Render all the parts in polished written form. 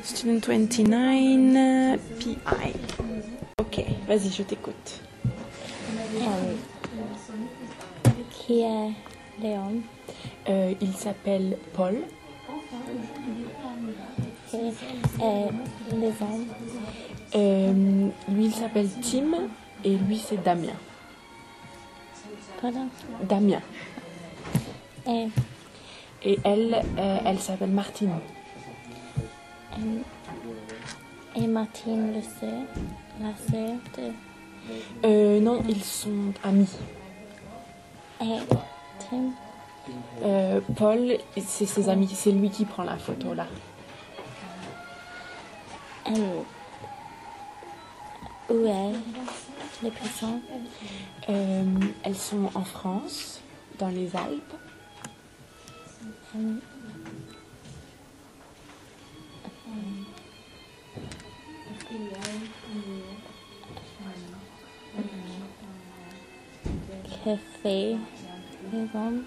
Student 29 PI. Ok, vas-y, je t'écoute. Qui est Léon? Il s'appelle Paul. Et les hommes? Lui, il s'appelle Tim et lui, c'est Damien. Pardon? Damien. Et, Et elle s'appelle Martine. et Martine, la sœur de... Non, ils sont amis. Et Tim? Paul, c'est ses amis. C'est lui qui prend la photo là. Où est les personnes? Elles sont en France, dans les Alpes. Que fait les hommes?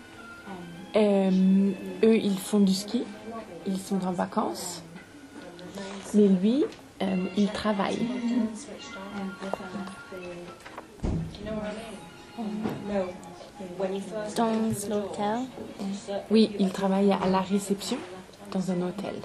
Eux, ils font du ski. Ils sont en vacances. Mais lui, il travaille. Dans l'hôtel? Oui, il travaille à la réception dans un hôtel.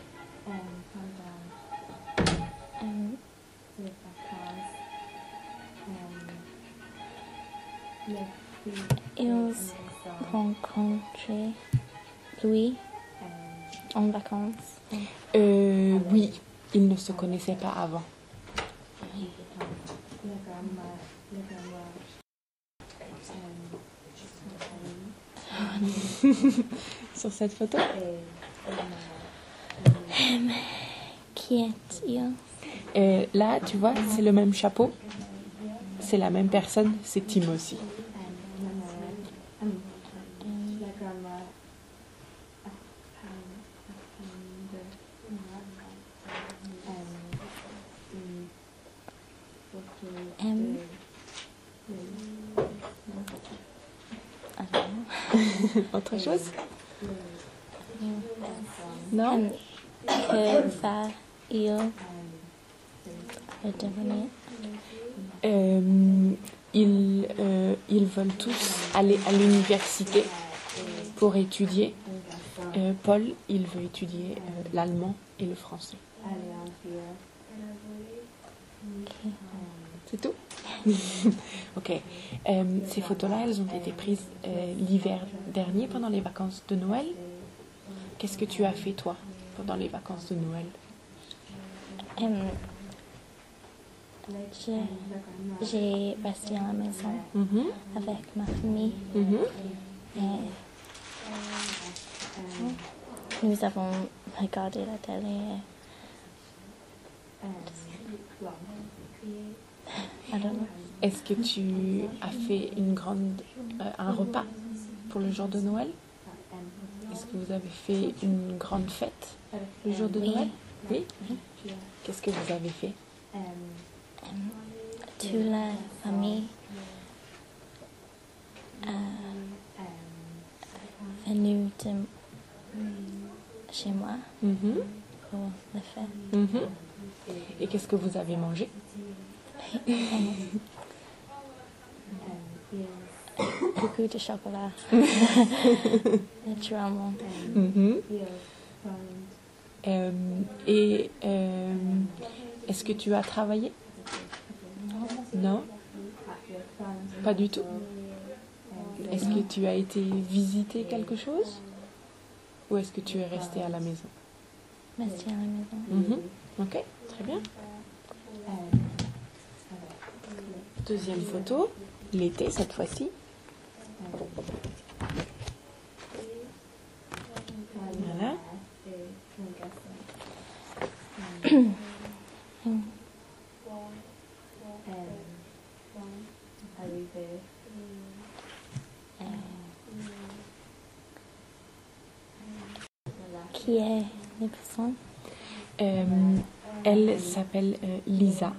Ils rencontrent Louis en vacances. Oui, ils ne se connaissaient pas avant. Sur cette photo? Qui est-il? Là, tu vois, c'est le même chapeau. C'est la même personne, c'est Tim aussi. Autre chose? Non? Que va-il devenir? Ils veulent tous aller à l'université pour étudier. Paul, il veut étudier l'allemand et le français. C'est tout? Ok. Ces photos-là, elles ont été prises l'hiver dernier pendant les vacances de Noël. Qu'est-ce que tu as fait, toi, pendant les vacances de Noël? J'ai resté à la maison avec ma famille. Et nous avons regardé la télé. I don't know. Est-ce que tu as fait un repas pour le jour de Noël? Est-ce que vous avez fait une grande fête le jour de Noël? Oui. Qu'est-ce que vous avez fait? Toute la famille est venue chez moi pour le faire. Et qu'est-ce que vous avez mangé? Beaucoup de chocolat, naturellement. Et est-ce que tu as travaillé? Non? Pas du tout? Est-ce que tu as été visiter quelque chose? Ou est-ce que tu es resté à la maison? Rester à la maison. Ok, très bien. Deuxième photo, l'été cette fois-ci. Voilà. Qui est les personnes? Elle s'appelle Lisa.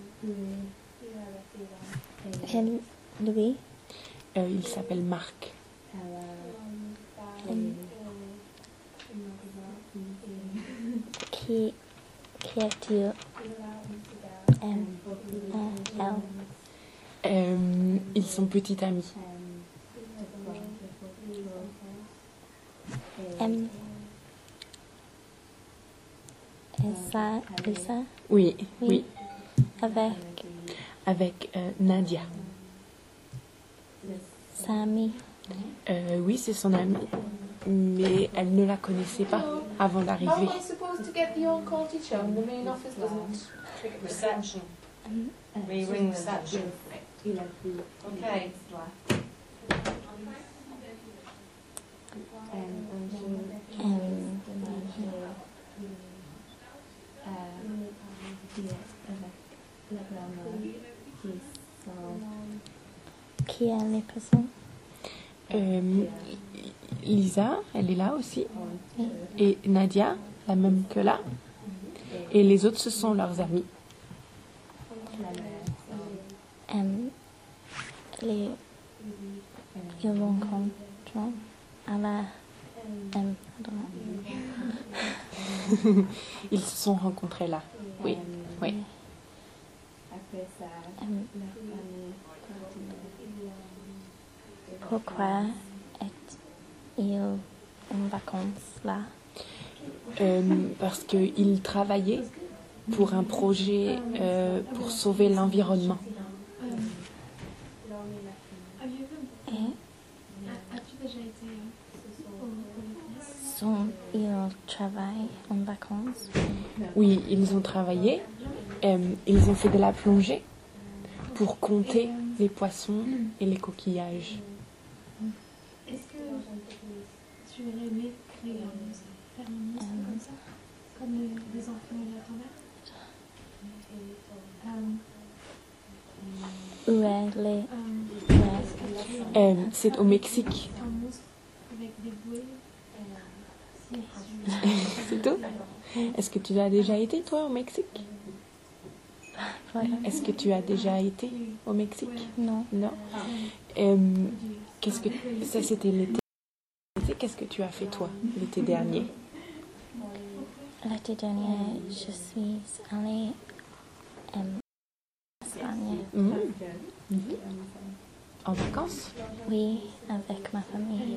Et Louis? Il s'appelle Marc. Qui Qui es-tu? Elle. Ils sont petits amis. Lisa? Oui, oui. Avec Nadia. sa amie? Oui, c'est son amie. Mais elle ne la connaissait pas avant d'arriver. How am I supposed to get the on-call teacher when the main office doesn't trigger reception? We ring reception. Okay. Qui est les personnes? Lisa, elle est là aussi. Et Nadia, la même que là. Et les autres, ce sont leurs amis. Ils rencontrent à la... Ils se sont rencontrés là. Oui, oui. Pourquoi est-il en vacances là? Parce qu'ils travaillaient pour un projet pour sauver l'environnement. Ils travaillent en vacances? Oui, ils ont travaillé. Ils ont fait de la plongée pour compter les poissons et les coquillages. Est-ce que tu aurais aimé créer un musée, faire un musée comme les enfants et la grand-mère? Où est les... C'est au Mexique. Un monstre avec des bouées. C'est tout? Est-ce que tu as déjà été, toi, au Mexique? Est-ce que tu as déjà été au Mexique? Non. Non. Qu'est-ce que ça, c'était l'été? Qu'est-ce que tu as fait, toi, l'été dernier? L'été dernier, je suis allée en Espagne. En vacances? Oui, avec ma famille.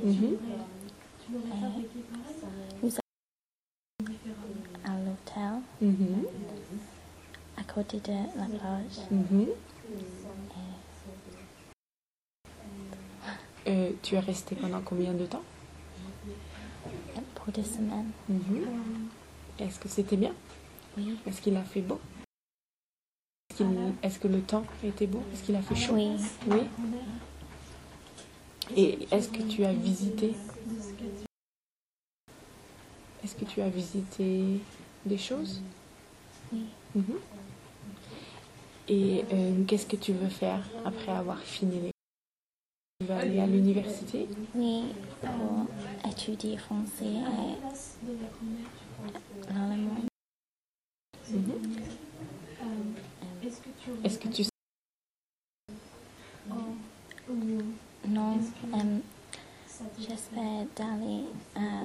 Nous allons à l'hôtel, à côté de la plage. Tu es resté pendant combien de temps? Pour 2 semaines. Est-ce que c'était bien? Oui. Est-ce qu'il a fait beau? Est-ce que le temps était beau? Est-ce qu'il a fait chaud? Oui. Oui. Et est-ce que tu as visité? Est-ce que tu as visité des choses? Oui. Et qu'est-ce que tu veux faire après avoir fini l'école? Tu veux aller à l'université? Oui, pour étudier français et l'allemand. Est-ce que tu sais? Non, j'espère d'aller à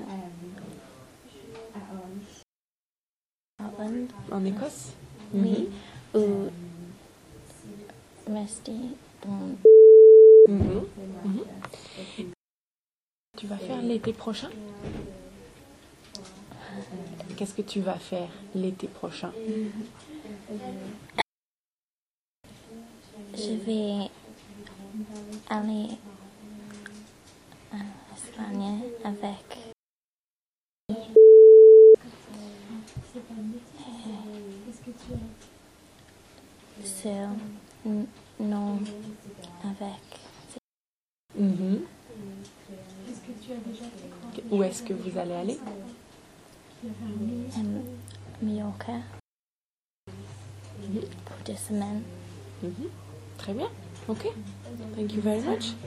Scotland. En Écosse? Oui, ou rester dans... Tu vas faire l'été prochain? Qu'est-ce que tu vas faire l'été prochain? Je vais aller en Espagne avec... Seul, non, avec... Est-ce que tu as déjà fait quoi? Où est-ce que vous allez aller? Mallorca pour 2 semaines. Très bien. Ok. Thank you very much.